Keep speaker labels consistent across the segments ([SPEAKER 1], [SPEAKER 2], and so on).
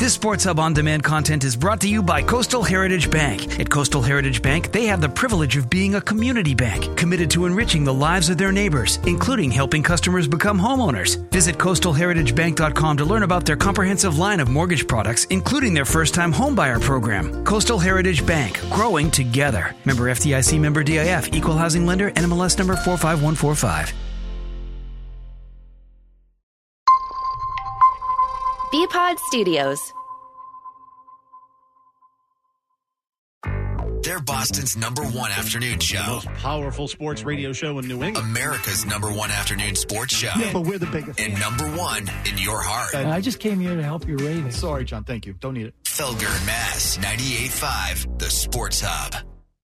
[SPEAKER 1] This Sports Hub On Demand content is brought to you by Coastal Heritage Bank. At Coastal Heritage Bank, they have the privilege of being a community bank, committed to enriching the lives of their neighbors, including helping customers become homeowners. Visit coastalheritagebank.com to learn about their comprehensive line of mortgage products, including their first-time homebuyer program. Coastal Heritage Bank, growing together. Member FDIC, member DIF, equal housing lender, NMLS number 45145.
[SPEAKER 2] Bpod Studios.
[SPEAKER 3] They're Boston's #1 afternoon show.
[SPEAKER 4] The most powerful sports radio show in New England.
[SPEAKER 3] America's #1 afternoon sports show.
[SPEAKER 5] Yeah, but we're the biggest.
[SPEAKER 3] And #1 in your heart.
[SPEAKER 5] I just came here to help your ratings.
[SPEAKER 4] Sorry, John. Thank you. Don't need it.
[SPEAKER 3] Felger and Mass, 98.5, The Sports Hub.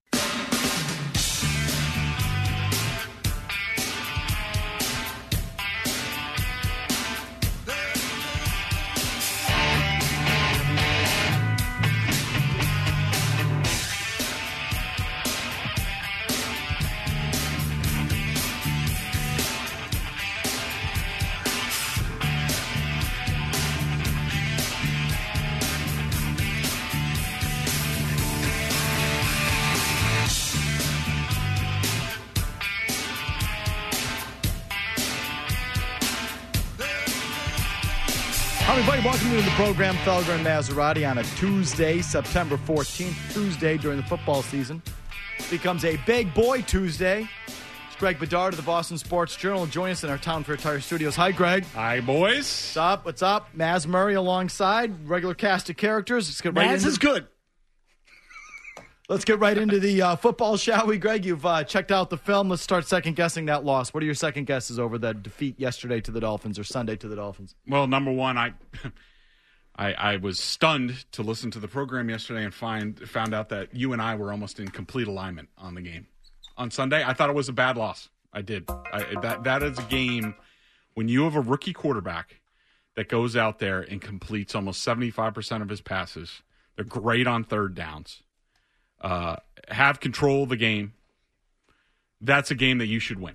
[SPEAKER 4] Everybody, welcome to the program, Felger and Maserati, on a Tuesday, September 14th. Tuesday during the football season becomes a Big Boy Tuesday. It's Greg Bedard of the Boston Sports Journal. Join us in our Town Fair Tire Studios. Hi, Greg.
[SPEAKER 6] Hi, boys.
[SPEAKER 4] What's up? What's up? Maz Murray alongside, regular cast of characters. Let's get right
[SPEAKER 6] Maz is good.
[SPEAKER 4] Let's get right into the football, shall we, Greg? You've checked out the film. Let's start second-guessing that loss. What are your second guesses over that defeat yesterday to the Dolphins or Sunday to the Dolphins?
[SPEAKER 6] Well, number one, I was stunned to listen to the program yesterday and found out that you and I were almost in complete alignment on the game. On Sunday, I thought it was a bad loss. I did. That is a game when you have a rookie quarterback that goes out there and completes almost 75% of his passes. They're great on third downs. Have control of the game. That's a game that you should win.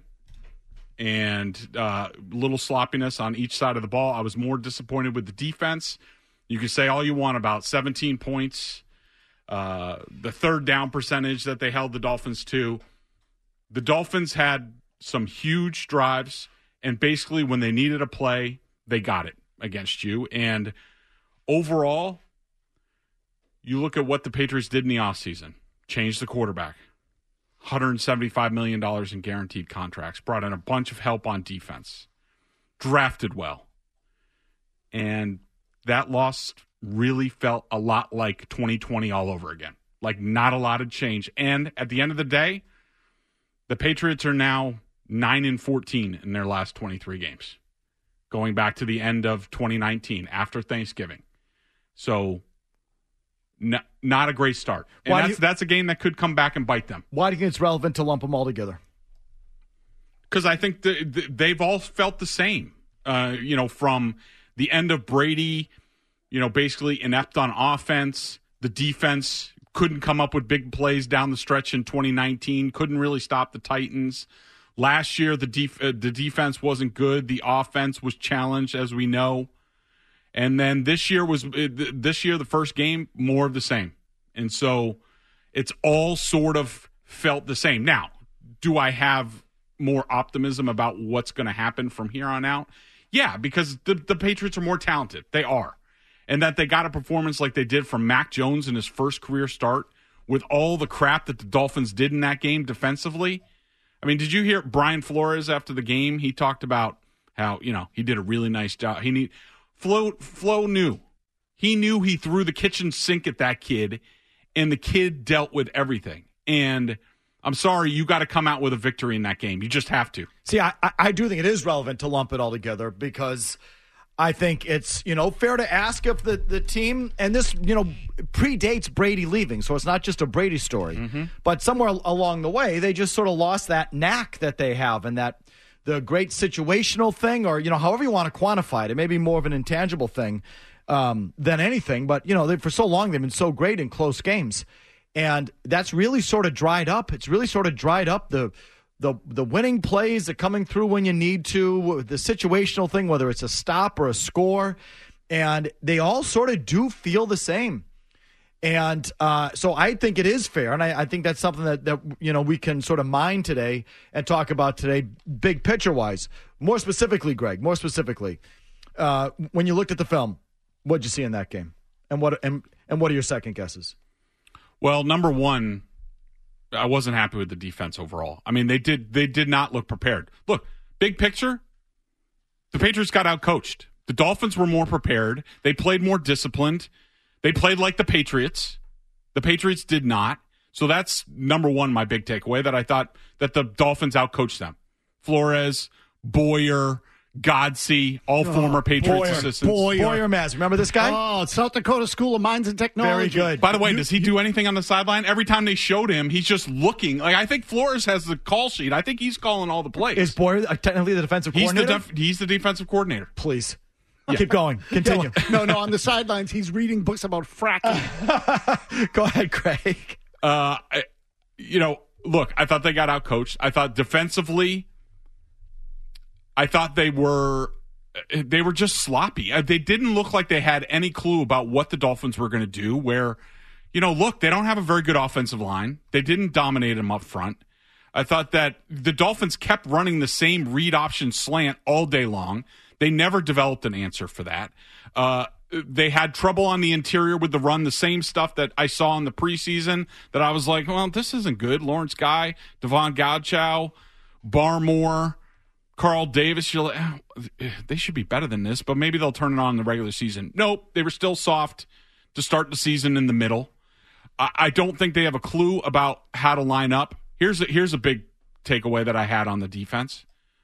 [SPEAKER 6] And little sloppiness on each side of the ball. I was more disappointed with the defense. You can say all you want about 17 points, the third down percentage that they held the Dolphins to. The Dolphins had some huge drives, and basically when they needed a play, they got it against you. And overall, you look at what the Patriots did in the offseason. Changed the quarterback. $175 million in guaranteed contracts. Brought in a bunch of help on defense. Drafted well. And that loss really felt a lot like 2020 all over again. Like not a lot had changed. And at the end of the day, the Patriots are now 9-14 in their last 23 games. Going back to the end of 2019 after Thanksgiving. So not a great start. And that's a game that could come back and bite them.
[SPEAKER 4] Why do you think it's relevant to lump them all together?
[SPEAKER 6] Because I think they've all felt the same. From the end of Brady, basically inept on offense. The defense couldn't come up with big plays down the stretch in 2019. Couldn't really stop the Titans. Last year, the defense wasn't good. The offense was challenged, as we know. And then this year, the first game, more of the same. And so it's all sort of felt the same. Now, do I have more optimism about what's going to happen from here on out? Yeah, because the Patriots are more talented. They are. And that they got a performance like they did from Mac Jones in his first career start with all the crap that the Dolphins did in that game defensively. I mean, did you hear Brian Flores after the game? He talked about how, he did a really nice job. Flo knew. He knew he threw the kitchen sink at that kid, and the kid dealt with everything. And I'm sorry, you got to come out with a victory in that game. You just have to.
[SPEAKER 4] See, I do think it is relevant to lump it all together because I think it's, fair to ask if the team, and this, predates Brady leaving, so it's not just a Brady story. Mm-hmm. But somewhere along the way, they just sort of lost that knack that they have and that the great situational thing, or, however you want to quantify it. It may be more of an intangible thing than anything, but, for so long they've been so great in close games. And that's really sort of dried up. It's really sort of dried up the winning plays, the coming through when you need to, the situational thing, whether it's a stop or a score. And they all sort of do feel the same. And so I think it is fair, and I think that's something that we can sort of mine today and talk about today, big picture-wise. More specifically, Greg, when you looked at the film, what did you see in that game? And what are your second guesses?
[SPEAKER 6] Well, number one, I wasn't happy with the defense overall. I mean, they did not look prepared. Look, big picture, the Patriots got outcoached. The Dolphins were more prepared. They played more disciplined. They played like the Patriots. The Patriots did not. So that's number one, my big takeaway, that I thought that the Dolphins outcoached them. Flores, Boyer, Godsey, all former Patriots assistants.
[SPEAKER 4] Boyer Maz. Remember this guy?
[SPEAKER 7] Oh, South Dakota School of Mines and Technology.
[SPEAKER 4] Very good.
[SPEAKER 6] By the way, does he do anything on the sideline? Every time they showed him, he's just looking. Like, I think Flores has the call sheet. I think he's calling all the plays.
[SPEAKER 4] Is Boyer technically the defensive coordinator?
[SPEAKER 6] He's the defensive coordinator.
[SPEAKER 4] Please. Keep going. Continue.
[SPEAKER 7] No, on the sidelines, he's reading books about fracking.
[SPEAKER 4] Go ahead, Craig.
[SPEAKER 6] Look, I thought they got outcoached. I thought defensively, I thought they were just sloppy. They didn't look like they had any clue about what the Dolphins were going to do. Where, look, they don't have a very good offensive line. They didn't dominate them up front. I thought that the Dolphins kept running the same read option slant all day long. They never developed an answer for that. They had trouble on the interior with the run, the same stuff that I saw in the preseason that I was like, well, this isn't good. Lawrence Guy, Devon Godchow, Barmore, Carl Davis, they should be better than this, but maybe they'll turn it on in the regular season. Nope, they were still soft to start the season in the middle. I don't think they have a clue about how to line up. Here's a big takeaway that I had on the defense.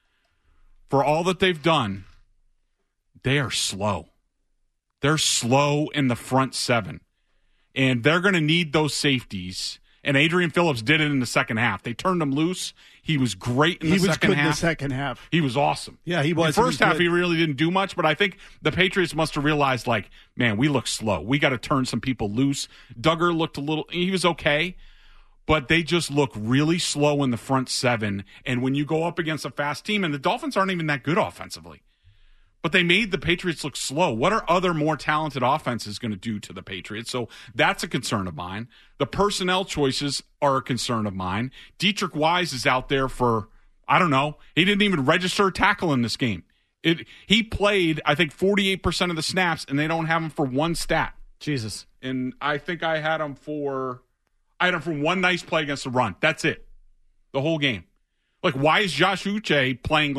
[SPEAKER 6] For all that they've done, they are slow. They're slow in the front seven. And they're going to need those safeties. And Adrian Phillips did it in the second half. They turned him loose. He was great in the second half.
[SPEAKER 7] He was good in the second half.
[SPEAKER 6] He was awesome.
[SPEAKER 7] Yeah, he was.
[SPEAKER 6] The first half, he really didn't do much, but I think the Patriots must have realized, man, we look slow. We got to turn some people loose. Duggar looked he was okay, but they just look really slow in the front seven. And when you go up against a fast team, and the Dolphins aren't even that good offensively, but they made the Patriots look slow. What are other more talented offenses going to do to the Patriots? So that's a concern of mine. The personnel choices are a concern of mine. Dietrich Wise is out there for, I don't know, he didn't even register a tackle in this game. He played, I think, 48% of the snaps, and they don't have him for one stat.
[SPEAKER 4] Jesus.
[SPEAKER 6] And I think I had him for one nice play against the run. That's it. The whole game. Why is Josh Uche playing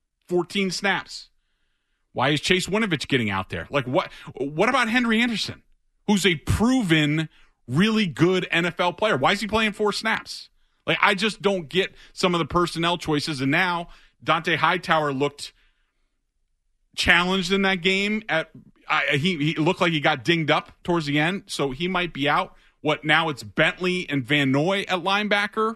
[SPEAKER 6] 14 snaps? Why is Chase Winovich getting out there? What about Henry Anderson, who's a proven, really good NFL player? Why is he playing 4 snaps? I just don't get some of the personnel choices. And now Dante Hightower looked challenged in that game. He looked like he got dinged up towards the end, so he might be out. Now it's Bentley and Van Noy at linebacker?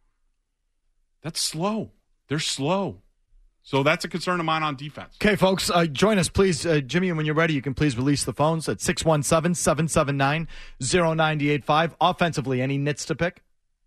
[SPEAKER 6] That's slow. They're slow. So that's a concern of mine on defense.
[SPEAKER 4] Okay, folks, join us, please. Jimmy, when you're ready, you can please release the phones at 617-779-0985. Offensively, any nits to pick?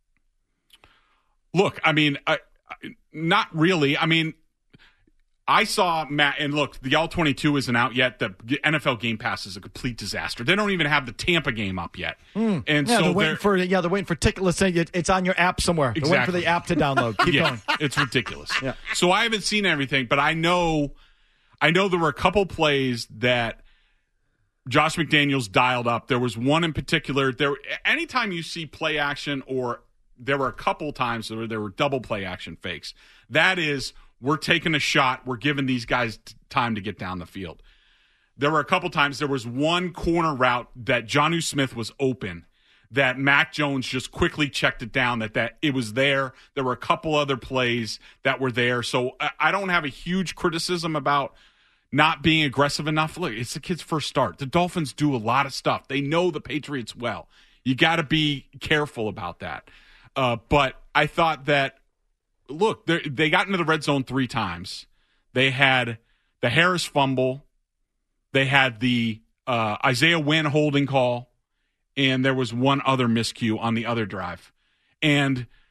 [SPEAKER 6] Look, I mean, not really. I mean, I saw Matt, and look, the All-22 isn't out yet. The NFL Game Pass is a complete disaster. They don't even have the Tampa game up yet. And
[SPEAKER 4] yeah,
[SPEAKER 6] so
[SPEAKER 4] they're waiting for ticket. Let's say it's on your app somewhere. They're waiting for the app to download. Keep going.
[SPEAKER 6] It's ridiculous.
[SPEAKER 4] Yeah.
[SPEAKER 6] So I haven't seen everything, but I know there were a couple plays that Josh McDaniels dialed up. There was one in particular. Anytime you see play action, or there were a couple times where there were double play action fakes, that is, we're taking a shot. We're giving these guys time to get down the field. There were a couple times, there was one corner route that Jonnu Smith was open, that Mac Jones just quickly checked it down, that it was there. There were a couple other plays that were there. So I don't have a huge criticism about not being aggressive enough. Look, it's the kid's first start. The Dolphins do a lot of stuff. They know the Patriots well. You got to be careful about that. But I thought that, look, they got into the red zone 3 times. They had the Harris fumble. They had the Isaiah Wynn holding call. And there was one other miscue on the other drive. And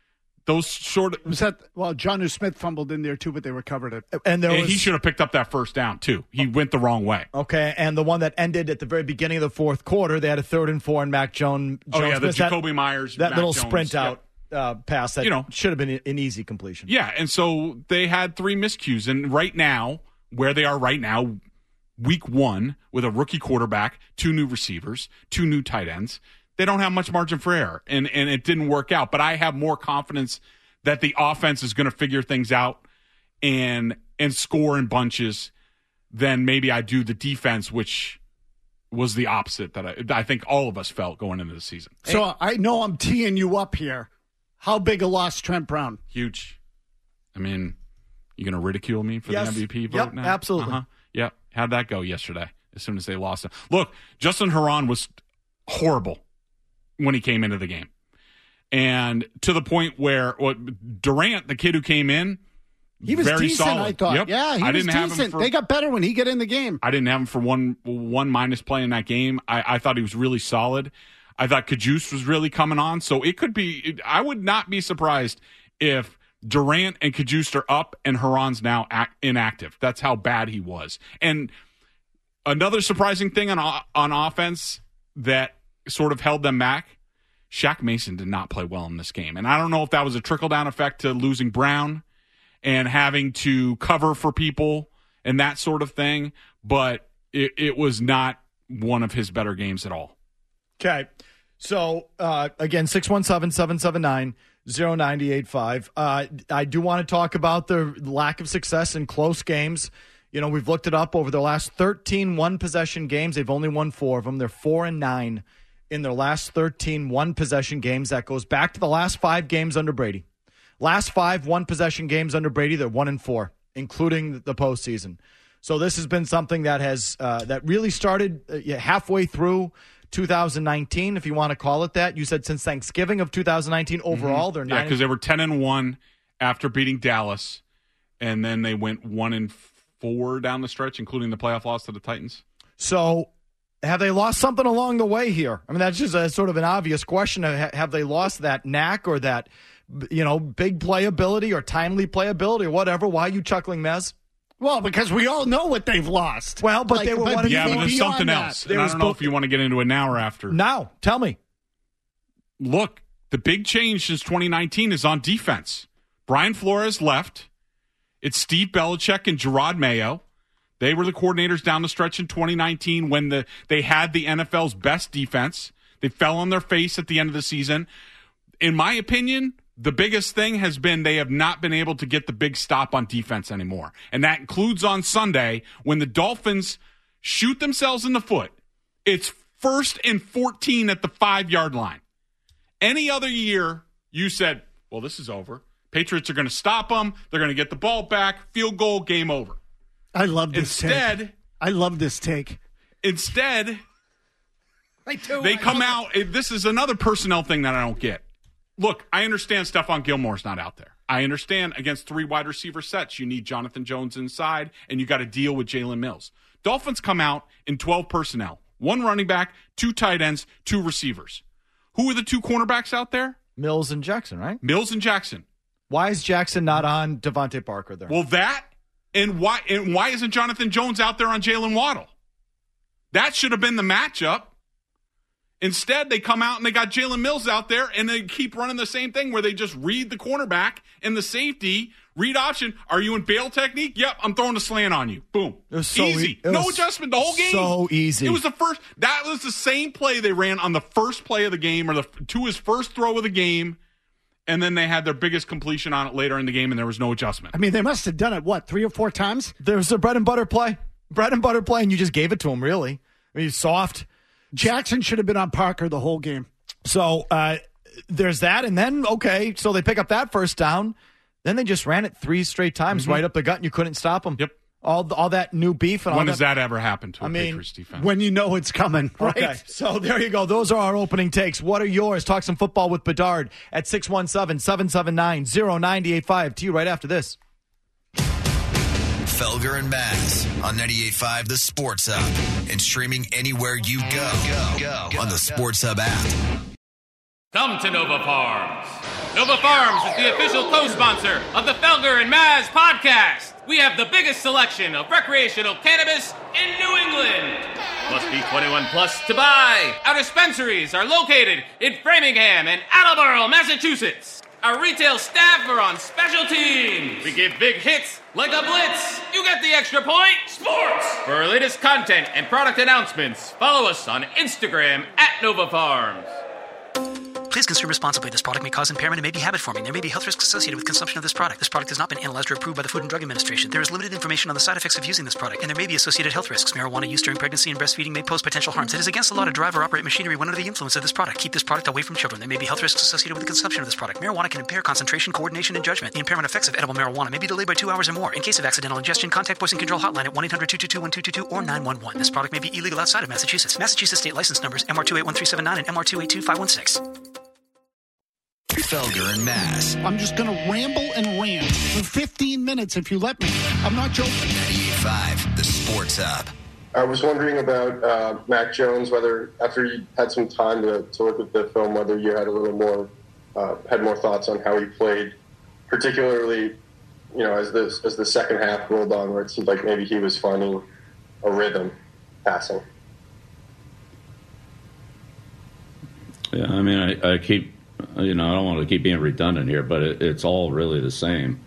[SPEAKER 6] those short.
[SPEAKER 7] Was that, well, Jonnu Smith fumbled in there too, but they recovered it.
[SPEAKER 4] And
[SPEAKER 6] he should have picked up that first down too. He went the wrong way.
[SPEAKER 4] Okay, and the one that ended at the very beginning of the fourth quarter, they had a 3rd and 4, and Mac Jones.
[SPEAKER 6] The Jacoby Myers,
[SPEAKER 4] that
[SPEAKER 6] Mac
[SPEAKER 4] little
[SPEAKER 6] Jones,
[SPEAKER 4] sprint out pass that should have been an easy completion.
[SPEAKER 6] Yeah, and so they had 3 miscues, and right now, where they are right now, week 1 with a rookie quarterback, 2 new receivers, 2 new tight ends, they don't have much margin for error, and it didn't work out. But I have more confidence that the offense is going to figure things out and score in bunches than maybe I do the defense, which was the opposite that I think all of us felt going into the season.
[SPEAKER 7] So I know I'm teeing you up here. How big a loss, Trent Brown?
[SPEAKER 6] Huge. I mean, you going to ridicule me for the MVP vote now?
[SPEAKER 4] Absolutely.
[SPEAKER 6] Yep. How'd that go yesterday as soon as they lost it? Look, Justin Herron was horrible when he came into the game. And to the point where Durant, the kid who came in,
[SPEAKER 7] he was
[SPEAKER 6] very
[SPEAKER 7] decent,
[SPEAKER 6] solid.
[SPEAKER 7] I thought.
[SPEAKER 6] Yep.
[SPEAKER 7] Yeah, he was decent. They got better when he got in the game.
[SPEAKER 6] I didn't have him for one minus play in that game. I thought he was really solid. I thought Kajus was really coming on. So it could be – I would not be surprised if Durant and Kajus are up and Herron's now inactive. That's how bad he was. And another surprising thing on offense that sort of held them back, Shaq Mason did not play well in this game. And I don't know if that was a trickle-down effect to losing Brown and having to cover for people and that sort of thing, but it was not one of his better games at all.
[SPEAKER 4] Okay. So, again, 617-779-0985. I do want to talk about the lack of success in close games. You know, we've looked it up over the last 13 one-possession games. They've only won 4 of them. They're 4-9 in their last 13 one-possession games. That goes back to the last 5 games under Brady. Last 5 one-possession games under Brady, they're 1-4, including the postseason. So this has been something that has that really started halfway through 2019, if you want to call it that. You said since Thanksgiving of 2019 overall, they're 9.
[SPEAKER 6] Yeah, because they were 10-1 after beating Dallas, and then they went 1-4 down the stretch, including the playoff loss to the Titans.
[SPEAKER 4] So have they lost something along the way here? I mean, that's just a sort of an obvious question. Have they lost that knack or that, big playability or timely playability or whatever? Why are you chuckling, Mez?
[SPEAKER 7] Well, because we all know what they've lost.
[SPEAKER 4] Well, but they were one of
[SPEAKER 6] yeah, but there's something else. And I don't know if you want to get into it now or after.
[SPEAKER 4] Now, tell me.
[SPEAKER 6] Look, the big change since 2019 is on defense. Brian Flores left. It's Steve Belichick and Gerard Mayo. They were the coordinators down the stretch in 2019 when they had the NFL's best defense. They fell on their face at the end of the season. In my opinion, the biggest thing has been they have not been able to get the big stop on defense anymore. And that includes on Sunday when the Dolphins shoot themselves in the foot. It's 1st and 14 at the 5-yard line. Any other year, you said, well, this is over. Patriots are going to stop them. They're going to get the ball back. Field goal, game over.
[SPEAKER 7] I love this take. I love this take.
[SPEAKER 6] Instead, they come out. This is another personnel thing that I don't get. Look, I understand Stephon Gilmore's not out there. I understand against 3 wide receiver sets, you need Jonathan Jones inside, and you got to deal with Jalen Mills. Dolphins come out in 12 personnel. 1 running back, 2 tight ends, 2 receivers. Who are the 2 cornerbacks out there?
[SPEAKER 4] Mills and Jackson, right?
[SPEAKER 6] Mills and Jackson.
[SPEAKER 4] Why is Jackson not on Devontae Parker there?
[SPEAKER 6] Well, and why isn't Jonathan Jones out there on Jalen Waddle? That should have been the matchup. Instead, they come out and they got Jalen Mills out there, and they keep running the same thing where they just read the cornerback and the safety, read option. Are you in bail technique? Yep, I'm throwing a slant on you. Boom.
[SPEAKER 4] It was so
[SPEAKER 6] easy. No adjustment the whole game.
[SPEAKER 4] So easy.
[SPEAKER 6] It was that was the same play they ran on the first play of the game or to his first throw of the game, and then they had their biggest completion on it later in the game, and there was no adjustment.
[SPEAKER 7] I mean, they must have done it, 3 or 4 times?
[SPEAKER 4] There was a bread and butter play. And you just gave it to him, really. I mean, soft.
[SPEAKER 7] Jackson should have been on Parker the whole game.
[SPEAKER 4] So there's that. And then, okay, so they pick up that first down. Then they just ran it 3 straight times right up the gut, and you couldn't stop them.
[SPEAKER 6] Yep.
[SPEAKER 4] All that new beef. And
[SPEAKER 6] when
[SPEAKER 4] all
[SPEAKER 6] does that ever happen to a Patriots defense?
[SPEAKER 7] When you know it's coming, right?
[SPEAKER 4] Okay, so there you go. Those are our opening takes. What are yours? Talk some football with Bedard at 617-779-0985. To you right after this.
[SPEAKER 3] Felger and Maz on 98.5 The Sports Hub and streaming anywhere you go on the Sports Hub app.
[SPEAKER 8] Come to Nova Farms. Nova Farms is the official co-sponsor of the Felger and Maz podcast. We have the biggest selection of recreational cannabis in New England. Must be 21 plus to buy. Our dispensaries are located in Framingham and Attleboro, Massachusetts. Our retail staff are on special teams. We give big hits like a blitz. You get the extra point. Sports. For our latest content and product announcements, follow us on Instagram at Nova Farms.
[SPEAKER 1] Please consume responsibly. This product may cause impairment and may be habit-forming. There may be health risks associated with consumption of this product. This product has not been analyzed or approved by the Food and Drug Administration. There is limited information on the side effects of using this product, and there may be associated health risks. Marijuana use during pregnancy and breastfeeding may pose potential harms. It is against the law to drive or operate machinery when under the influence of this product. Keep this product away from children. There may be health risks associated with the consumption of this product. Marijuana can impair concentration, coordination, and judgment. The impairment effects of edible marijuana may be delayed by 2 hours or more. In case of accidental ingestion, contact Poison Control Hotline at 1-800-222-1222 or 911. This product may be illegal outside of Massachusetts. Massachusetts state license numbers MR281379 and MR282516.
[SPEAKER 3] Felger and Maz.
[SPEAKER 7] I'm just going to ramble and rant for 15 minutes if you let me. I'm not joking.
[SPEAKER 3] 98.5, the Sports Hub.
[SPEAKER 9] I was wondering about Mac Jones, whether after you had some time to look at the film, whether you had a little more, had more thoughts on how he played, particularly, you know, as the second half rolled on, where it seemed like maybe he was finding a rhythm passing.
[SPEAKER 10] Yeah, I mean, I keep, you know, I don't want to keep being redundant here, but it's all really the same.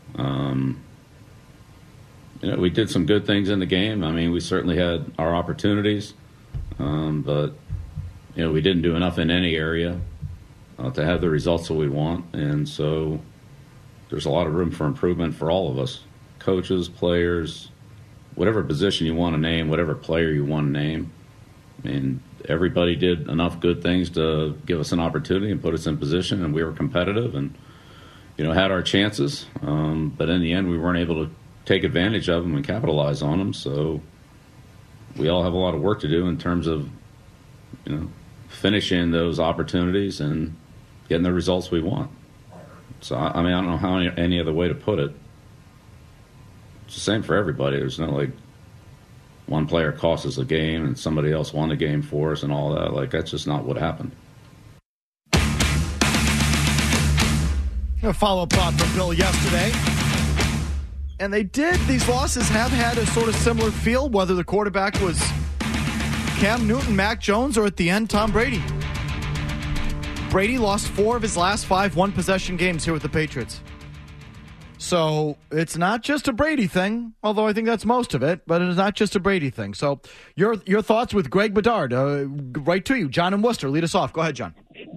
[SPEAKER 10] You know, we did some good things in the game. I mean, we certainly had our opportunities, but, you know, we didn't do enough in any area to have the results that we want. And so there's a lot of room for improvement for all of us, coaches, players, whatever position you want to name, whatever player you want to name. I mean, everybody did enough good things to give us an opportunity and put us in position, and we were competitive and, you know, had our chances. But in the end, we weren't able to take advantage of them and capitalize on them. So we all have a lot of work to do in terms of, you know, finishing those opportunities and getting the results we want. So, I mean, I don't know how any other way to put it. It's the same for everybody. There's no, like, one player cost us a game and somebody else won the game for us and all that. Like, that's just not what happened.
[SPEAKER 4] A follow-up thought from Bill yesterday. And these losses have had a sort of similar feel, whether the quarterback was Cam Newton, Mac Jones, or at the end, Tom Brady. Brady lost 4 of his last 5 one-possession games here with the Patriots. So it's not just a Brady thing, although I think that's most of it, but it's not just a Brady thing. So your thoughts with Greg Bedard, right to you. John in Worcester, lead us off. Go ahead, John.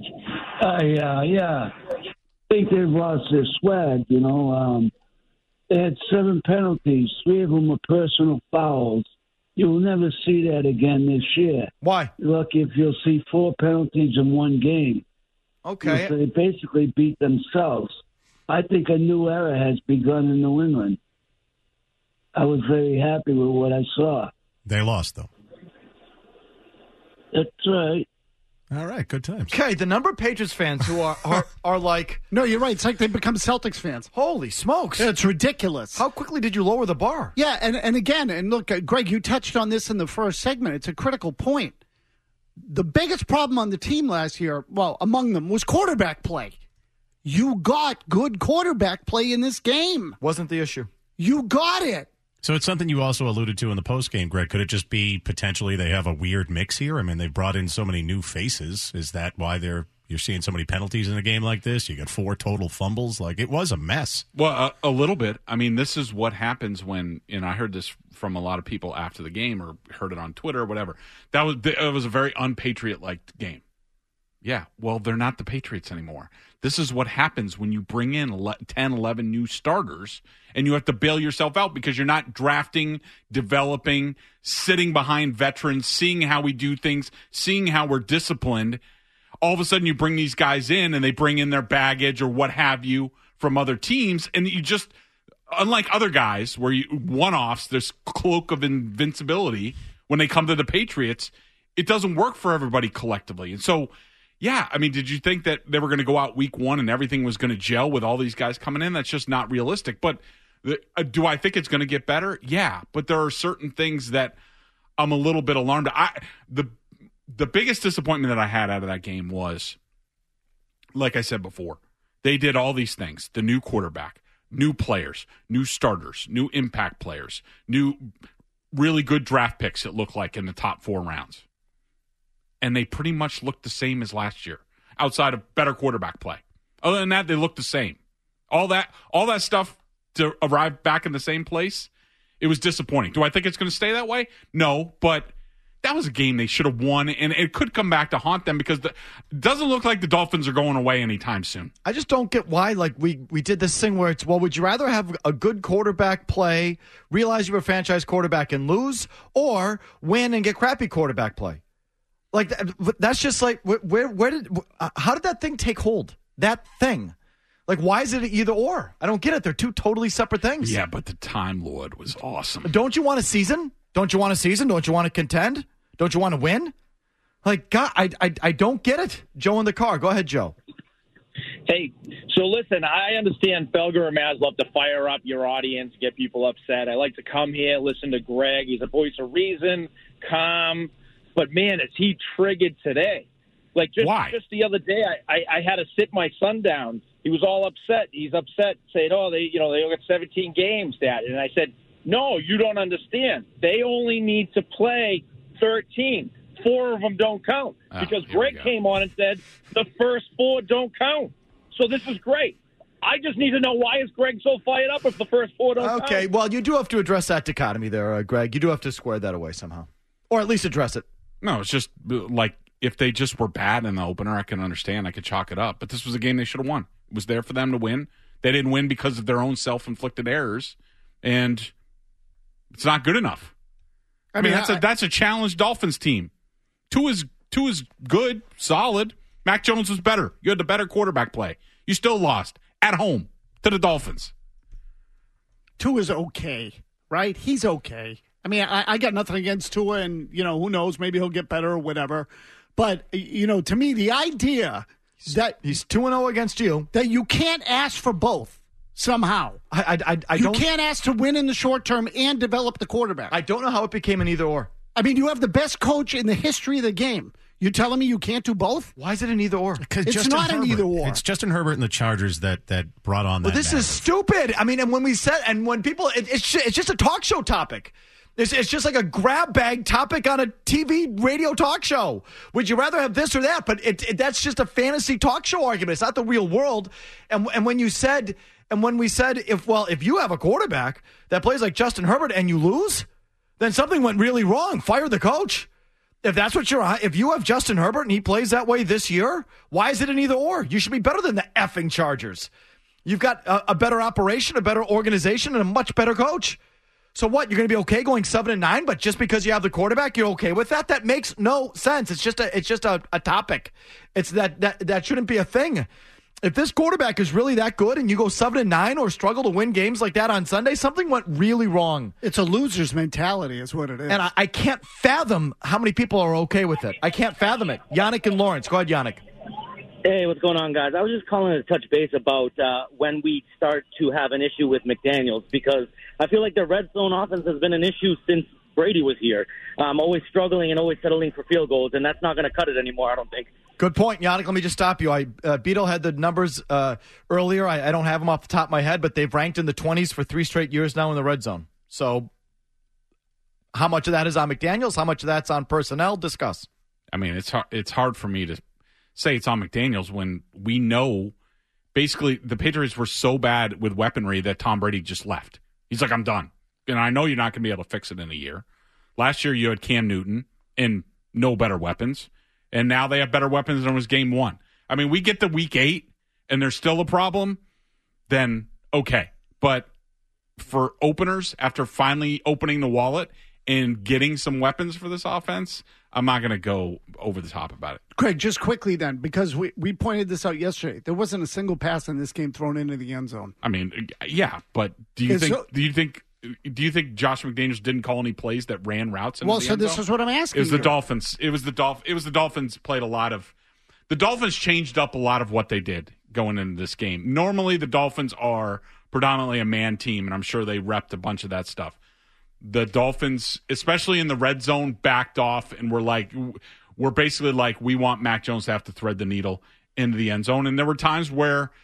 [SPEAKER 5] Yeah. I think they've lost their swag, you know. They had 7 penalties. 3 of them were personal fouls. You'll never see that again this year.
[SPEAKER 4] Why?
[SPEAKER 5] You're lucky if you'll see 4 penalties in one game.
[SPEAKER 4] Okay.
[SPEAKER 5] So they basically beat themselves. I think a new era has begun in New England. I was very happy with what I saw.
[SPEAKER 11] They lost, though.
[SPEAKER 5] That's right.
[SPEAKER 11] All right, good times.
[SPEAKER 4] Okay, the number of Patriots fans who are like...
[SPEAKER 7] No, you're right. It's like they become Celtics fans.
[SPEAKER 4] Holy smokes.
[SPEAKER 7] It's ridiculous.
[SPEAKER 4] How quickly did you lower the bar?
[SPEAKER 7] Yeah, and again, and look, Greg, you touched on this in the first segment. It's a critical point. The biggest problem on the team last year, well, among them, was quarterback play. You got good quarterback play in this game.
[SPEAKER 4] Wasn't the issue.
[SPEAKER 7] You got it.
[SPEAKER 11] So it's something you also alluded to in the postgame, Greg. Could it just be potentially they have a weird mix here? I mean, they've brought in so many new faces. Is that why you're seeing so many penalties in a game like this? You got 4 total fumbles. Like, it was a mess.
[SPEAKER 6] Well, a little bit. I mean, this is what happens when, and I heard this from a lot of people after the game or heard it on Twitter or whatever. It was a very un-Patriot-like game. Yeah, well, they're not the Patriots anymore. This is what happens when you bring in 10, 11 new starters and you have to bail yourself out because you're not drafting, developing, sitting behind veterans, seeing how we do things, seeing how we're disciplined. All of a sudden you bring these guys in and they bring in their baggage or what have you from other teams, and you just, unlike other guys where you one-offs, this cloak of invincibility, when they come to the Patriots, it doesn't work for everybody collectively. And so, yeah, I mean, did you think that they were going to go out week 1 and everything was going to gel with all these guys coming in? That's just not realistic. But do I think it's going to get better? Yeah, but there are certain things that I'm a little bit alarmed. The biggest disappointment that I had out of that game was, like I said before, They did all these things. The new quarterback, new players, new starters, new impact players, new really good draft picks, it looked like, in the top 4 rounds. And they pretty much looked the same as last year, outside of better quarterback play. Other than that, they looked the same. All that stuff to arrive back in the same place, it was disappointing. Do I think it's going to stay that way? No, but that was a game they should have won, and it could come back to haunt them because it doesn't look like the Dolphins are going away anytime soon.
[SPEAKER 4] I just don't get why, like, we did this thing where it's, well, would you rather have a good quarterback play, realize you're a franchise quarterback and lose, or win and get crappy quarterback play? Like, that's just like, how did that thing take hold? That thing. Like, why is it either or? I don't get it. They're two totally separate things.
[SPEAKER 6] Yeah, but the Time Lord was awesome.
[SPEAKER 4] Don't you want a season? Don't you want a season? Don't you want to contend? Don't you want to win? Like, God, I don't get it. Joe in the car. Go ahead, Joe.
[SPEAKER 12] Hey, so listen, I understand Felger and Maz love to fire up your audience, get people upset. I like to come here, listen to Greg. He's a voice of reason, calm. But, man, is he triggered today? Like, just the other day, I had to sit my son down. He was all upset. He's upset, saying, they got 17 games, Dad. And I said, no, you don't understand. They only need to play 13. 4 of them don't count. Because Greg came on and said the first 4 don't count. So this is great. I just need to know, why is Greg so fired up if the first 4 don't count?
[SPEAKER 4] Okay, well, you do have to address that dichotomy there, Greg. You do have to square that away somehow. Or at least address it.
[SPEAKER 6] No, it's just like, if they just were bad in the opener, I can understand. I could chalk it up. But this was a game they should have won. It was there for them to win. They didn't win because of their own self-inflicted errors. And it's not good enough. I mean, that's a challenged Dolphins team. Two is good, solid. Mac Jones was better. You had the better quarterback play. You still lost at home to the Dolphins.
[SPEAKER 7] 2 is okay, right? He's okay. I mean, I got nothing against Tua, and, who knows, maybe he'll get better or whatever. But, to me, the idea that
[SPEAKER 4] he's 2-0 against you,
[SPEAKER 7] that you can't ask for both somehow.
[SPEAKER 4] You
[SPEAKER 7] can't ask to win in the short term and develop the quarterback.
[SPEAKER 4] I don't know how it became an either or.
[SPEAKER 7] I mean, you have the best coach in the history of the game. You telling me you can't do both?
[SPEAKER 4] Why is it an either or?
[SPEAKER 11] Because
[SPEAKER 7] it's not an either or.
[SPEAKER 11] It's Justin Herbert and the Chargers that brought on that.
[SPEAKER 4] Well, this is stupid. I mean, and when people, it's just a talk show topic. It's just like a grab bag topic on a TV radio talk show. Would you rather have this or that? But that's just a fantasy talk show argument. It's not the real world. And when we said, if you have a quarterback that plays like Justin Herbert and you lose, then something went really wrong. Fire the coach. If that's what if you have Justin Herbert and he plays that way this year, why is it an either or? You should be better than the effing Chargers. You've got a better operation, a better organization, and a much better coach. So what? You're going to be okay going 7-9, but just because you have the quarterback, you're okay with that? That makes no sense. It's just a topic. It's that shouldn't be a thing. If this quarterback is really that good and you go 7-9 or struggle to win games like that on Sunday, something went really wrong.
[SPEAKER 7] It's a loser's mentality is what it is.
[SPEAKER 4] And I can't fathom how many people are okay with it. I can't fathom it. Yannick and Lawrence. Go ahead, Yannick.
[SPEAKER 13] Hey, what's going on, guys? I was just calling to touch base about when we start to have an issue with McDaniels, because I feel like the red zone offense has been an issue since Brady was here. Always struggling and always settling for field goals, and that's not going to cut it anymore, I don't think.
[SPEAKER 4] Good point, Yannick. Let me just stop you. Beto had the numbers earlier. I don't have them off the top of my head, but they've ranked in the 20s for 3 straight years now in the red zone. So how much of that is on McDaniels? How much of that's on personnel? Discuss.
[SPEAKER 6] I mean, it's hard for me to say it's on McDaniels when we know basically the Patriots were so bad with weaponry that Tom Brady just left. He's like, I'm done. And I know you're not going to be able to fix it in a year. Last year you had Cam Newton and no better weapons. And now they have better weapons than it was game 1. I mean, we get to week 8 and there's still a problem, then okay. But for openers, after finally opening the wallet and getting some weapons for this offense, I'm not going to go over the top about it.
[SPEAKER 7] Craig, just quickly then, because we pointed this out yesterday. There wasn't a single pass in this game thrown into the end zone.
[SPEAKER 6] I mean, yeah, but do you think Josh McDaniels didn't call any plays that ran routes into the end zone?
[SPEAKER 7] This is what I'm asking.
[SPEAKER 6] It was the Dolphins. It was the Dolphins played a lot of – the Dolphins changed up a lot of what they did going into this game. Normally the Dolphins are predominantly a man team, and I'm sure they repped a bunch of that stuff. The Dolphins, especially in the red zone, backed off and we're basically like, we want Mac Jones to have to thread the needle into the end zone. And there were times where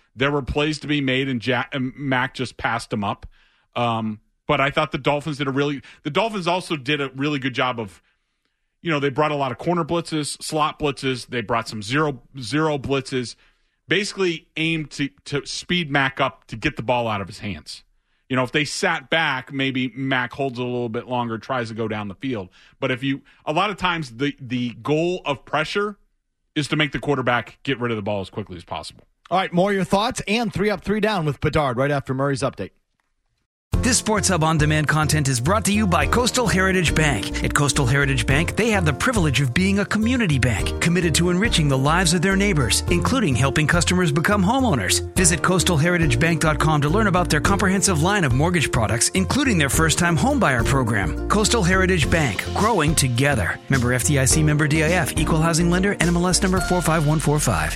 [SPEAKER 6] There were plays to be made, and Mac just passed them up. But I thought the Dolphins the Dolphins also did a really good job of, they brought a lot of corner blitzes, slot blitzes. They brought some zero blitzes, basically aimed to speed Mac up to get the ball out of his hands. If they sat back, maybe Mac holds it a little bit longer, tries to go down the field. But a lot of times the goal of pressure is to make the quarterback get rid of the ball as quickly as possible.
[SPEAKER 4] All right, more of your thoughts and 3 Up, 3 Down with Bedard right after Murray's update.
[SPEAKER 1] This Sports Hub On Demand content is brought to you by Coastal Heritage Bank. At Coastal Heritage Bank, they have the privilege of being a community bank, committed to enriching the lives of their neighbors, including helping customers become homeowners. Visit coastalheritagebank.com to learn about their comprehensive line of mortgage products, including their first-time homebuyer program. Coastal Heritage Bank, growing together. Member FDIC, member DIF, equal housing lender, NMLS number 45145.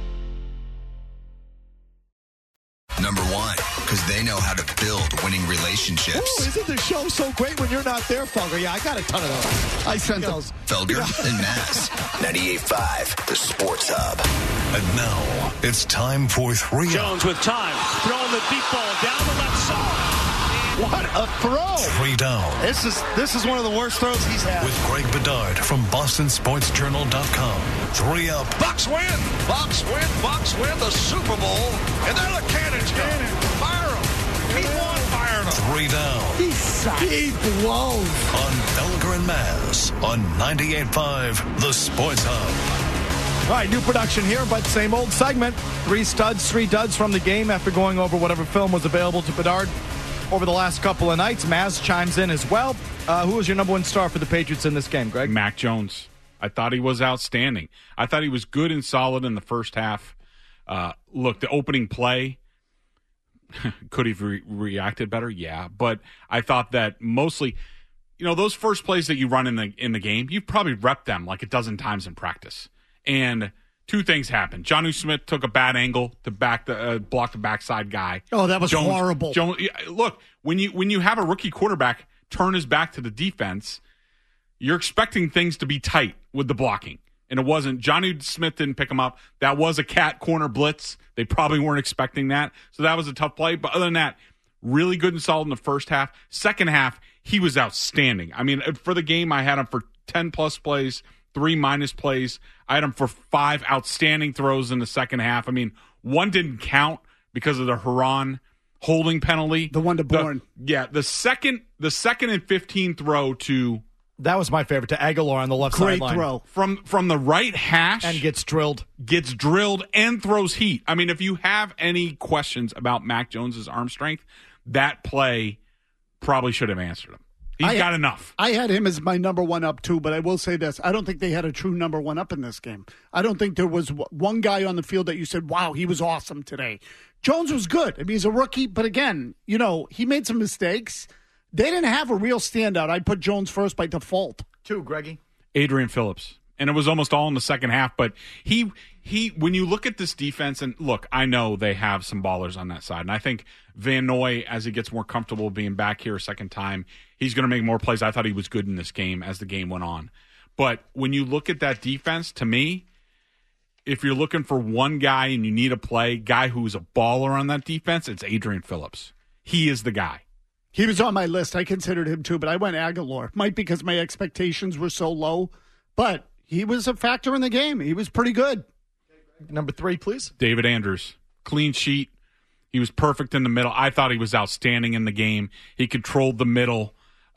[SPEAKER 3] Number 1, because they know how to build winning relationships.
[SPEAKER 4] Ooh, isn't the show so great when you're not there, Felger? Yeah, I got a ton of those. I sent those.
[SPEAKER 3] Felger and Maz. 98.5, the Sports Hub.
[SPEAKER 14] And now, it's time for 3 Up.
[SPEAKER 15] Jones with time. Throwing the deep ball down the left side.
[SPEAKER 4] What a throw.
[SPEAKER 14] 3 Down.
[SPEAKER 4] This is one of the worst throws he's had.
[SPEAKER 14] With Greg Bedard from BostonSportsJournal.com. 3 Up.
[SPEAKER 16] Bucs win. Bucs win the Super Bowl. And there the cannons go. Fire them. Keep on firing them.
[SPEAKER 14] 3 Down.
[SPEAKER 4] He blows.
[SPEAKER 14] On Felger and Maz on 98.5, the Sports Hub.
[SPEAKER 4] All right, new production here, but same old segment. 3 studs, 3 duds from the game after going over whatever film was available to Bedard over the last couple of nights. Maz chimes in as well. Who was your number 1 star for the Patriots in this game, Greg?
[SPEAKER 6] Mac Jones. I thought he was outstanding. I thought he was good and solid in the first half. Look, the opening play, could he have reacted better? Yeah, but I thought that mostly, those first plays that you run in the game, you've probably repped them like a dozen times in practice. And 2 things happened. Jonnu Smith took a bad angle to block the backside guy.
[SPEAKER 7] Oh, that was horrible.
[SPEAKER 6] Look, when you have a rookie quarterback turn his back to the defense, you're expecting things to be tight with the blocking. And it wasn't. Jonnu Smith didn't pick him up. That was a cat corner blitz. They probably weren't expecting that. So that was a tough play. But other than that, really good and solid in the first half. Second half, he was outstanding. I mean, for the game, I had him for 10-plus plays, 3 minus plays. I had him for 5 outstanding throws in the second half. I mean, 1 didn't count because of the Huron holding penalty.
[SPEAKER 7] The one to Bourne.
[SPEAKER 6] The second and 15 throw to...
[SPEAKER 4] That was my favorite, to Aguilar on the left sideline.
[SPEAKER 7] Great throw.
[SPEAKER 6] From the right hash.
[SPEAKER 4] And gets drilled.
[SPEAKER 6] And throws heat. I mean, if you have any questions about Mac Jones' arm strength, that play probably should have answered him. He's got enough.
[SPEAKER 7] I had him as my number 1 up, too, but I will say this. I don't think they had a true number 1 up in this game. I don't think there was one guy on the field that you said, wow, he was awesome today. Jones was good. I mean, he's a rookie, but again, he made some mistakes. They didn't have a real standout. I'd put Jones first by default.
[SPEAKER 4] 2, Greggy.
[SPEAKER 6] Adrian Phillips. And it was almost all in the second half, but he when you look at this defense, and look, I know they have some ballers on that side, and I think Van Noy, as he gets more comfortable being back here a second time, he's going to make more plays. I thought he was good in this game as the game went on. But when you look at that defense, to me, if you're looking for one guy and you need a guy who's a baller on that defense, it's Adrian Phillips. He is the guy.
[SPEAKER 7] He was on my list. I considered him too, but I went Aguilar. Might because my expectations were so low, but he was a factor in the game. He was pretty good.
[SPEAKER 4] Number 3, please.
[SPEAKER 6] David Andrews. Clean sheet. He was perfect in the middle. I thought he was outstanding in the game. He controlled the middle.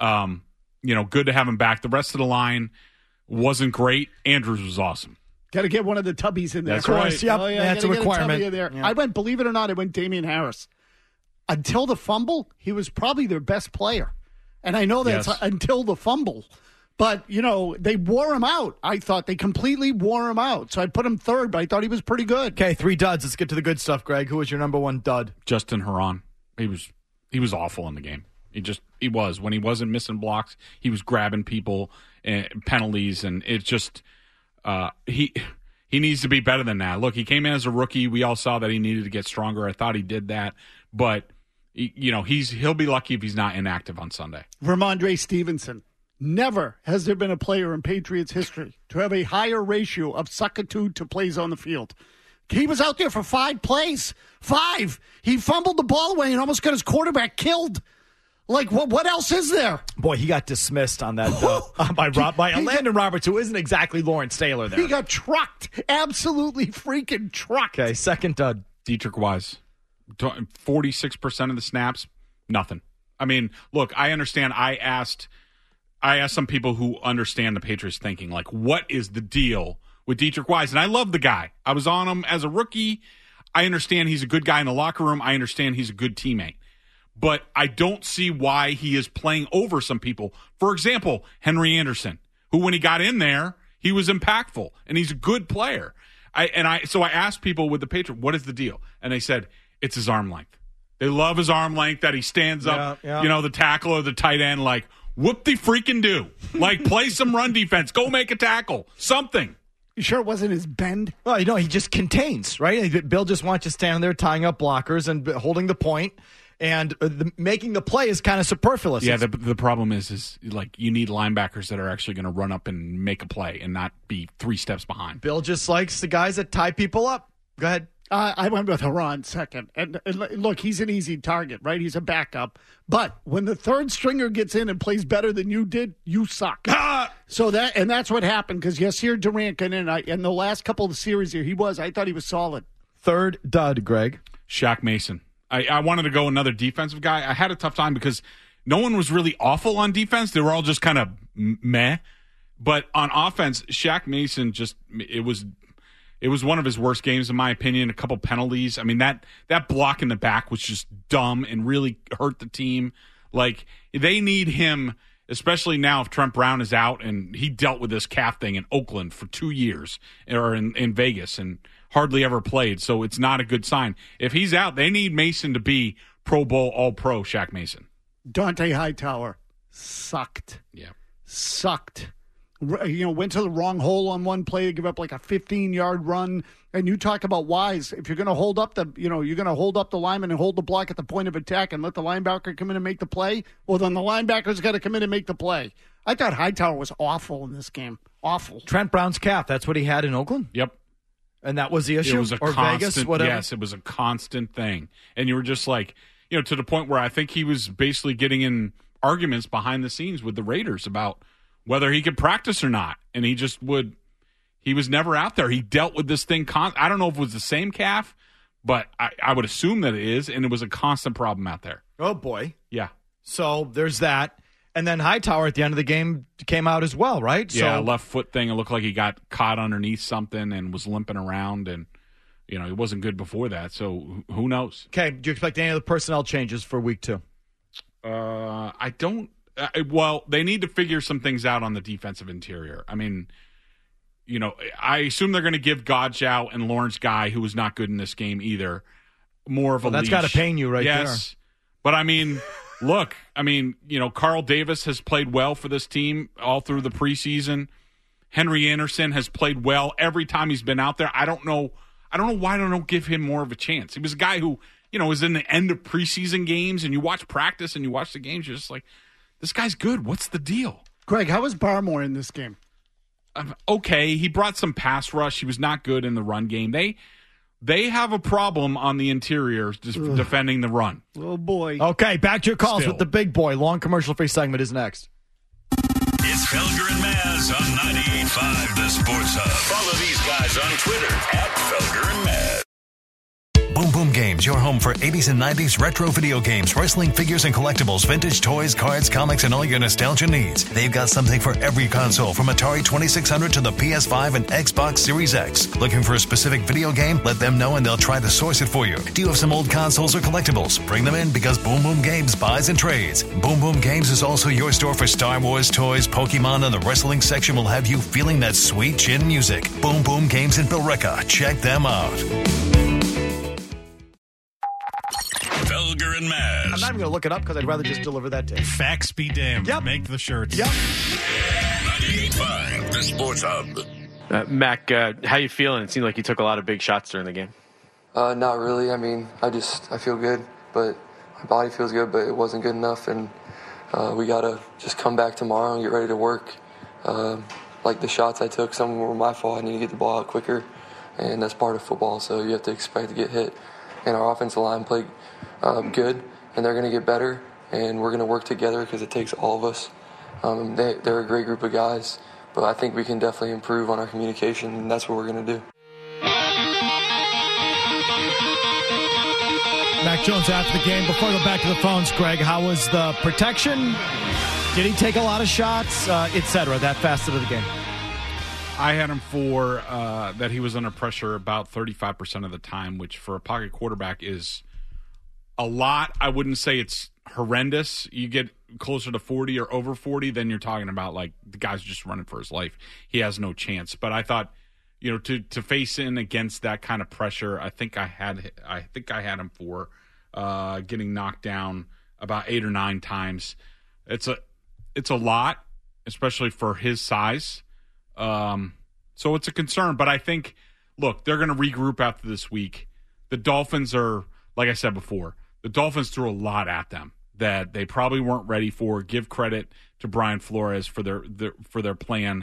[SPEAKER 6] Good to have him back. The rest of the line wasn't great. Andrews was awesome.
[SPEAKER 7] Got to get one of the tubbies in there.
[SPEAKER 6] That's right.
[SPEAKER 4] Yep.
[SPEAKER 7] Oh, yeah,
[SPEAKER 4] that's a requirement.
[SPEAKER 7] Yeah. I went, believe it or not, I went Damian Harris. Until the fumble, he was probably their best player. And I know that's until the fumble. But, they wore him out. I thought they completely wore him out. So I put him 3rd, but I thought he was pretty good.
[SPEAKER 4] Okay, 3 duds. Let's get to the good stuff, Greg. Who was your number 1 dud?
[SPEAKER 6] Justin Huron. He was awful in the game. He was. When he wasn't missing blocks, he was grabbing people and penalties, and it just he needs to be better than that. Look, he came in as a rookie. We all saw that he needed to get stronger. I thought he did that, but he'll be lucky if he's not inactive on Sunday.
[SPEAKER 7] Ramondre Stevenson. Never has there been a player in Patriots history to have a higher ratio of suckitude to plays on the field. He was out there for 5 plays. 5. He fumbled the ball away and almost got his quarterback killed. Like, what else is there?
[SPEAKER 4] Boy, he got dismissed on that by Landon Roberts, who isn't exactly Lawrence Taylor there.
[SPEAKER 7] He got trucked. Absolutely freaking trucked.
[SPEAKER 4] Okay, second dud.
[SPEAKER 6] Deatrich Wise. 46% of the snaps, nothing. I mean, look, I understand. I asked some people who understand the Patriots thinking, like, what is the deal with Deatrich Wise? And I love the guy. I was on him as a rookie. I understand he's a good guy in the locker room. I understand he's a good teammate. But I don't see why he is playing over some people. For example, Henry Anderson, who when he got in there, he was impactful, and he's a good player. So I asked people with the Patriots, what is the deal? And they said, it's his arm length. They love his arm length, that he stands up, the tackle or the tight end, like, whoop-de-freaking-do. Like, play some run defense. Go make a tackle. Something.
[SPEAKER 7] You sure it wasn't his bend?
[SPEAKER 4] Well, he just contains, right? Bill just wants you standing there tying up blockers and holding the point. And making the play is kind of superfluous.
[SPEAKER 6] Yeah, the problem is like you need linebackers that are actually going to run up and make a play and not be 3 steps behind.
[SPEAKER 4] Bill just likes the guys that tie people up. Go ahead.
[SPEAKER 7] I went with Haran second. And look, he's an easy target, right? He's a backup. But when the third stringer gets in and plays better than you did, you suck. So that's what happened, because Yasir Durant got in the last couple of series here, I thought he was solid.
[SPEAKER 4] Third dud, Greg.
[SPEAKER 6] Shaq Mason. I wanted to go another defensive guy. I had a tough time because no one was really awful on defense. They were all just kind of meh. But on offense, Shaq Mason it was one of his worst games in my opinion. A couple penalties. I mean, that block in the back was just dumb and really hurt the team. Like, they need him, especially now if Trent Brown is out, and he dealt with this calf thing in Oakland for 2 years, or in Vegas, and hardly ever played, so it's not a good sign. If he's out, they need Mason to be Pro Bowl All-Pro Shaq Mason.
[SPEAKER 7] Dante Hightower sucked.
[SPEAKER 6] Yeah.
[SPEAKER 7] Sucked. Went to the wrong hole on one play, give up like a 15-yard run. And you talk about Wise. If you're going to hold up the lineman and hold the block at the point of attack and let the linebacker come in and make the play, well, then the linebacker's got to come in and make the play. I thought Hightower was awful in this game. Awful.
[SPEAKER 4] Trent Brown's calf, that's what he had in Oakland?
[SPEAKER 6] Yep.
[SPEAKER 4] And that was the issue?
[SPEAKER 6] It was
[SPEAKER 4] or Vegas, whatever?
[SPEAKER 6] Yes, it was a constant thing. And you were just like, to the point where I think he was basically getting in arguments behind the scenes with the Raiders about whether he could practice or not. And he was never out there. He dealt with this thing. I don't know if it was the same calf, but I would assume that it is. And it was a constant problem out there.
[SPEAKER 4] Oh, boy.
[SPEAKER 6] Yeah.
[SPEAKER 4] So there's that. And then Hightower at the end of the game came out as well, right?
[SPEAKER 6] Yeah, left foot thing. It looked like he got caught underneath something and was limping around. And, it wasn't good before that. So who knows?
[SPEAKER 4] Okay. Do you expect any of the personnel changes for week 2?
[SPEAKER 6] I don't. Well, they need to figure some things out on the defensive interior. I mean, I assume they're going to give Godchow and Lawrence Guy, who was not good in this game either, more of a leash.
[SPEAKER 4] That's got to pain you right there.
[SPEAKER 6] Yes. But, I mean, look, Carl Davis has played well for this team all through the preseason. Henry Anderson has played well every time he's been out there. I don't know why they don't give him more of a chance. He was a guy who, was in the end of preseason games, and you watch practice and you watch the games, you're just like, this guy's good. What's the deal?
[SPEAKER 7] Greg, how was Barmore in this game?
[SPEAKER 6] Okay, he brought some pass rush. He was not good in the run game. They have a problem on the interior defending the run.
[SPEAKER 7] Oh, boy.
[SPEAKER 4] Okay, back to your calls with the big boy. Long commercial-free segment is next.
[SPEAKER 14] It's Felger and Maz on 98.5 The Sports Hub. Follow these guys on Twitter @Felger and Maz. Boom Boom Games, your home for 80s and 90s retro video games, wrestling figures and collectibles, vintage toys, cards, comics, and all your nostalgia needs. They've got something for every console, from Atari 2600 to the PS5 and Xbox Series X. Looking for a specific video game? Let them know and they'll try to source it for you. Do you have some old consoles or collectibles? Bring them in, because Boom Boom Games buys and trades. Boom Boom Games is also your store for Star Wars toys, Pokemon, and the wrestling section will have you feeling that sweet chin music. Boom Boom Games in Billerica. Check them out. Felger and Maz.
[SPEAKER 4] I'm not even going to look it up because I'd rather just deliver that to you.
[SPEAKER 11] Facts be damned.
[SPEAKER 4] Yep.
[SPEAKER 11] Make the shirts.
[SPEAKER 4] Yep.
[SPEAKER 14] 98.5 The Sports Hub.
[SPEAKER 17] Mac, how you feeling? It seemed like you took a lot of big shots during the game.
[SPEAKER 18] Not really. I mean, I feel good, but my body feels good, but it wasn't good enough, and we got to just come back tomorrow and get ready to work. Like the shots I took, some of them were my fault. I need to get the ball out quicker. and that's part of football, so you have to expect to get hit. And our offensive line played good, and they're going to get better, and we're going to work together because it takes all of us. They're a great group of guys, but I think we can definitely improve on our communication, and that's what we're going to do.
[SPEAKER 4] Mac Jones after the game. Before I go back to the phones, Greg, how was the protection? Did he take a lot of shots, et cetera, that facet of the game?
[SPEAKER 6] I had him for that he was under pressure about 35% of the time, which for a pocket quarterback is a lot. I wouldn't say it's horrendous. You get closer to 40 or over 40, then you're talking about like the guy's just running for his life. He has no chance. But I thought, to face in against that kind of pressure, I think I had him for getting knocked down about 8 or 9 times. It's a lot, especially for his size. So it's a concern, but I think, look, they're going to regroup after this week. The Dolphins are, like I said before, the Dolphins threw a lot at them that they probably weren't ready for. Give credit to Brian Flores for their plan.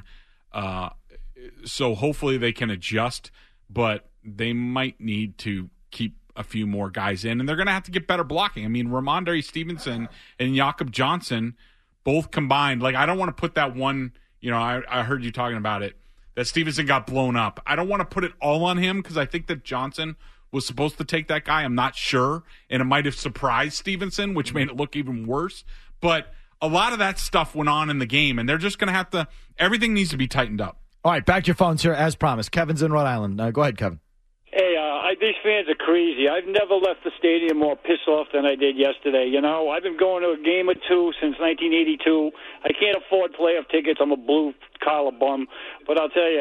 [SPEAKER 6] So hopefully they can adjust, but they might need to keep a few more guys in, and they're going to have to get better blocking. I mean, Ramondre Stevenson and Jakob Johnson both combined. Like, I don't want to put that one, I heard you talking about it, that Stevenson got blown up. I don't want to put it all on him because I think that Johnson was supposed to take that guy. I'm not sure, and it might have surprised Stevenson, which made it look even worse. But a lot of that stuff went on in the game, and they're just going to have to – everything needs to be tightened up.
[SPEAKER 4] All right, back to your phones here as promised. Kevin's in Rhode Island. Go ahead, Kevin.
[SPEAKER 19] Hey, these fans are crazy. I've never left the stadium more pissed off than I did yesterday. I've been going to a game or two since 1982. I can't afford playoff tickets. I'm a blue-collar bum. But I'll tell you,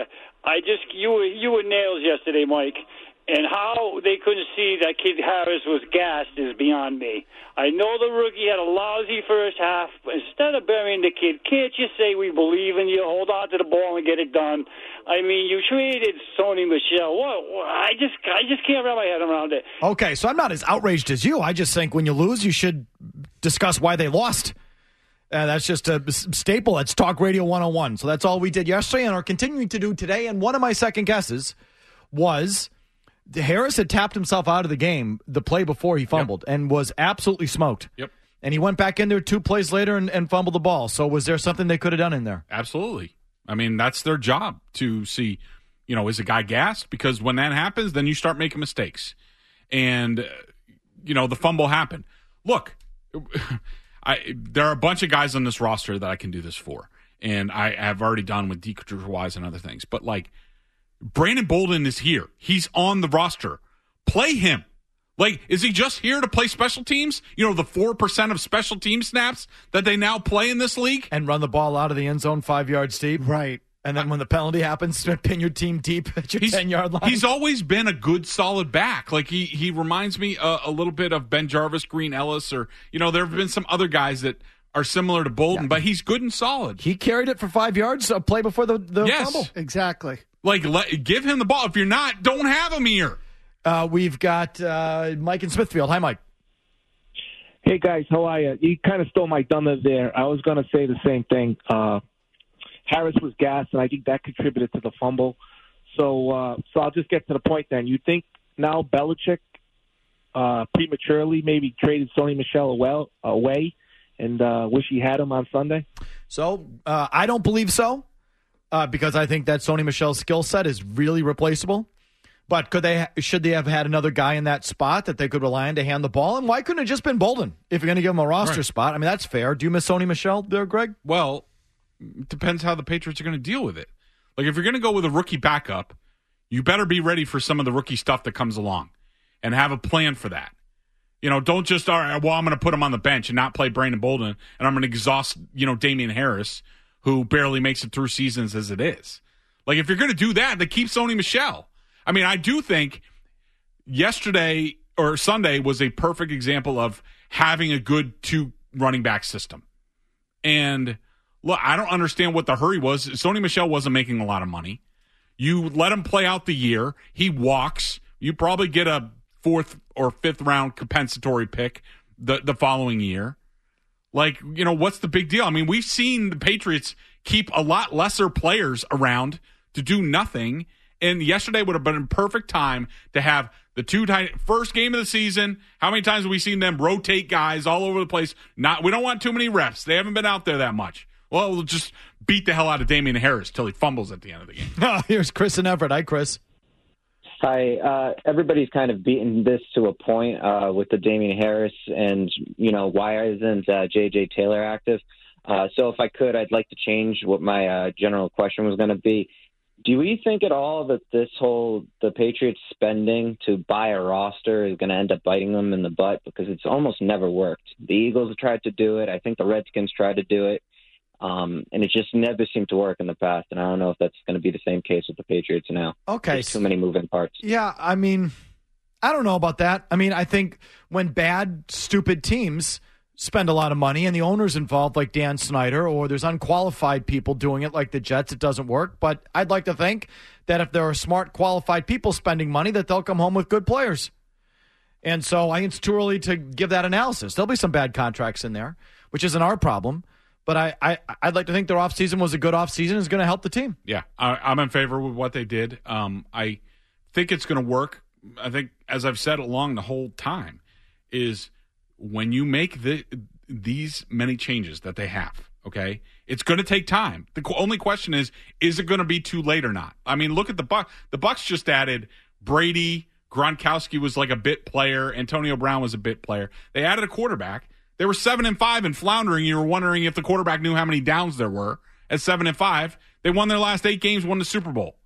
[SPEAKER 19] you were nails yesterday, Mike. And how they couldn't see that kid Harris was gassed is beyond me. I know the rookie had a lousy first half. Instead of burying the kid, can't you say we believe in you, hold on to the ball and get it done? I mean, you traded Sony Michel. I just can't wrap my head around it.
[SPEAKER 4] Okay, so I'm not as outraged as you. I just think when you lose, you should discuss why they lost. That's just a staple. It's Talk Radio 101. So that's all we did yesterday and are continuing to do today. And one of my second guesses was Harris had tapped himself out of the game the play before he fumbled and was absolutely smoked.
[SPEAKER 6] Yep.
[SPEAKER 4] And he went back in there 2 plays later and fumbled the ball. So was there something they could have done in there?
[SPEAKER 6] Absolutely. I mean, that's their job to see, is a guy gassed? Because when that happens, then you start making mistakes. And, the fumble happened. Look, there are a bunch of guys on this roster that I can do this for. And I have already done with Deatrich Wise and other things. But, Brandon Bolden is here. He's on the roster. Play him. Is he just here to play special teams? The 4% of special team snaps that they now play in this league?
[SPEAKER 4] And run the ball out of the end zone 5 yards deep.
[SPEAKER 7] Right.
[SPEAKER 4] And then when the penalty happens, pin your team deep at your 10-yard line.
[SPEAKER 6] He's always been a good, solid back. He reminds me a little bit of Ben Jarvis, Green Ellis, or, there have been some other guys that are similar to Bolden, but he's good and solid.
[SPEAKER 4] He carried it for 5 yards, a play before the fumble.
[SPEAKER 7] Exactly.
[SPEAKER 6] Give him the ball. If you're not, don't have him here.
[SPEAKER 4] We've got Mike in Smithfield. Hi, Mike.
[SPEAKER 20] Hey, guys. How are you? You kind of stole my thunder there. I was going to say the same thing. Harris was gassed, and I think that contributed to the fumble. So I'll just get to the point then. You think now Belichick prematurely maybe traded Sony Michel away and wish he had him on Sunday?
[SPEAKER 4] So I don't believe so. Because I think that Sony Michel's skill set is really replaceable. But should they have had another guy in that spot that they could rely on to hand the ball? And why couldn't it just been Bolden if you're going to give him a roster spot? I mean, that's fair. Do you miss Sony Michel there, Greg?
[SPEAKER 6] Well, it depends how the Patriots are going to deal with it. If you're going to go with a rookie backup, you better be ready for some of the rookie stuff that comes along and have a plan for that. Don't just, all right, well, I'm going to put him on the bench and not play Brandon Bolden, and I'm going to exhaust, Damian Harris, who barely makes it through seasons as it is. If you're going to do that, then keep Sony Michel. I mean, I do think yesterday or Sunday was a perfect example of having a good 2 running back system. And look, I don't understand what the hurry was. Sony Michel wasn't making a lot of money. You let him play out the year. He walks. You probably get a 4th or 5th round compensatory pick the following year. What's the big deal? I mean, we've seen the Patriots keep a lot lesser players around to do nothing And yesterday would have been a perfect time to have the first game of the season. How many times have we seen them rotate guys all over the place? We don't want too many reps. They haven't been out there that much. Well, we'll just beat the hell out of Damian Harris till he fumbles at the end of the game.
[SPEAKER 4] Here's Chris and Everett. Hi, Chris.
[SPEAKER 21] Hi. Everybody's kind of beaten this to a point with the Damian Harris and, why isn't J.J. Taylor active? So if I could, I'd like to change what my general question was going to be. Do we think at all that the Patriots spending to buy a roster is going to end up biting them in the butt? Because it's almost never worked. The Eagles have tried to do it. I think the Redskins tried to do it. And it just never seemed to work in the past. And I don't know if that's going to be the same case with the Patriots now.
[SPEAKER 4] Okay.
[SPEAKER 21] There's too many moving parts.
[SPEAKER 4] Yeah, I mean, I don't know about that. I mean, I think when bad, stupid teams spend a lot of money and the owner's involved like Dan Snyder, or there's unqualified people doing it like the Jets, it doesn't work. But I'd like to think that if there are smart, qualified people spending money, that they'll come home with good players. And so I think it's too early to give that analysis. There'll be some bad contracts in there, which isn't our problem. But I'd like to think their offseason was a good offseason. It's going to help the team.
[SPEAKER 6] Yeah, I'm in favor with what they did. I think it's going to work. I think, as I've said along the whole time, is when you make these many changes that they have, okay, it's going to take time. The only question is it going to be too late or not? I mean, look at the Bucs. The Bucs just added Brady. Gronkowski was like a bit player. Antonio Brown was a bit player. They added a quarterback. They were 7-5 and floundering. You were wondering if the quarterback knew how many downs there were. At 7-5, they won their last 8 games, won the Super Bowl.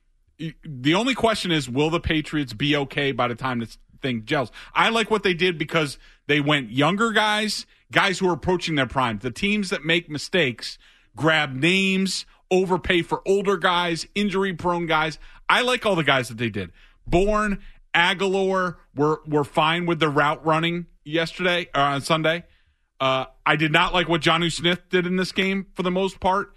[SPEAKER 6] The only question is, will the Patriots be okay by the time this thing gels? I like what they did because they went younger guys who are approaching their prime. The teams that make mistakes grab names, overpay for older guys, injury-prone guys. I like all the guys that they did. Bourne, Aguilar were fine with the route running yesterday on Sunday. I did not like what Jonnu Smith did in this game for the most part.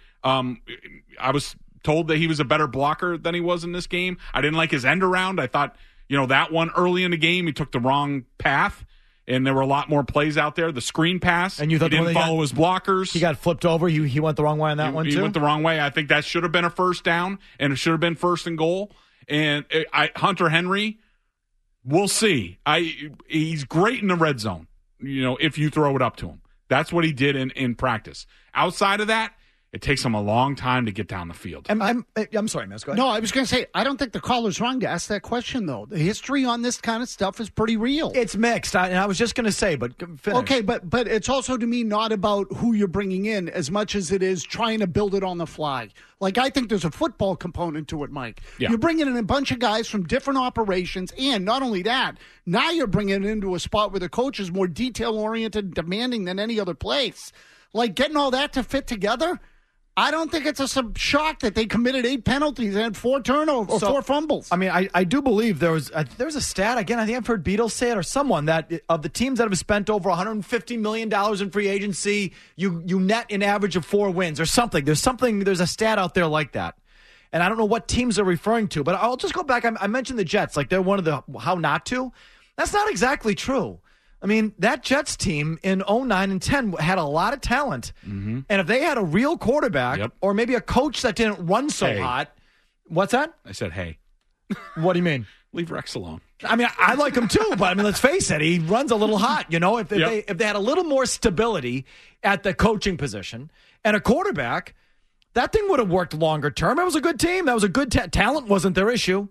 [SPEAKER 6] I was told that he was a better blocker than he was in this game. I didn't like his end around. I thought, that one early in the game, he took the wrong path, and there were a lot more plays out there. The screen pass, and you thought he didn't follow his blockers.
[SPEAKER 4] He got flipped over. He went the wrong way on that one, too?
[SPEAKER 6] He went the wrong way. I think that should have been a first down, and it should have been 1st and goal. And Hunter Henry, we'll see. He's great in the red zone, if you throw it up to him. That's what he did in practice. Outside of that, it takes him a long time to get down the field.
[SPEAKER 4] I'm sorry, Miss. Go ahead.
[SPEAKER 7] No, I was going to say, I don't think the caller's wrong to ask that question, though. The history on this kind of stuff is pretty real.
[SPEAKER 4] It's mixed, and I was just going to say, but finish.
[SPEAKER 7] Okay, but it's also, to me, not about who you're bringing in as much as it is trying to build it on the fly. Like, I think there's a football component to it, Mike. Yeah. You're bringing in a bunch of guys from different operations, and not only that, now you're bringing it into a spot where the coach is more detail-oriented and demanding than any other place. Like, getting all that to fit together, I don't think it's a shock that they committed 8 penalties and had 4 turnovers or 4 fumbles.
[SPEAKER 4] I mean, I do believe there was a stat, again, I think I've heard Beatles say it or someone, that of the teams that have spent over $150 million in free agency, you net an average of 4 wins or something. There's a stat out there like that. And I don't know what teams are referring to, but I'll just go back. I mentioned the Jets, like they're one of the how not to. That's not exactly true. I mean, that Jets team in 2009 and 10 had a lot of talent. Mm-hmm. And if they had a real quarterback or maybe a coach that didn't run so hot. What's that?
[SPEAKER 6] I said, hey.
[SPEAKER 4] What do you mean?
[SPEAKER 6] Leave Rex alone.
[SPEAKER 4] I mean, I like him too, but I mean, let's face it. He runs a little hot, If they had a little more stability at the coaching position and a quarterback, that thing would have worked longer term. It was a good team. That was a good talent wasn't their issue.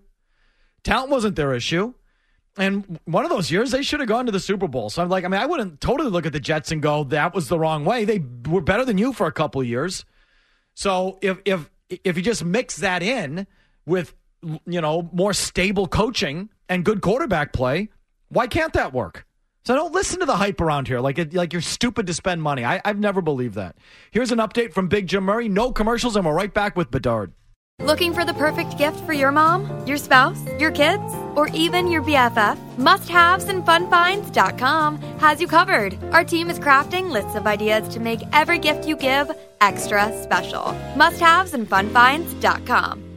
[SPEAKER 4] And one of those years, they should have gone to the Super Bowl. So I'm like, I wouldn't totally look at the Jets and go, that was the wrong way. They were better than you for a couple of years. So if you just mix that in with, more stable coaching and good quarterback play, why can't that work? So don't listen to the hype around here like you're stupid to spend money. I've never believed that. Here's an update from Big Jim Murray. No commercials, and we're right back with Bedard.
[SPEAKER 2] Looking for the perfect gift for your mom, your spouse, your kids, or even your BFF? Musthavesandfunfinds.com has you covered. Our team is crafting lists of ideas to make every gift you give extra special. Musthavesandfunfinds.com.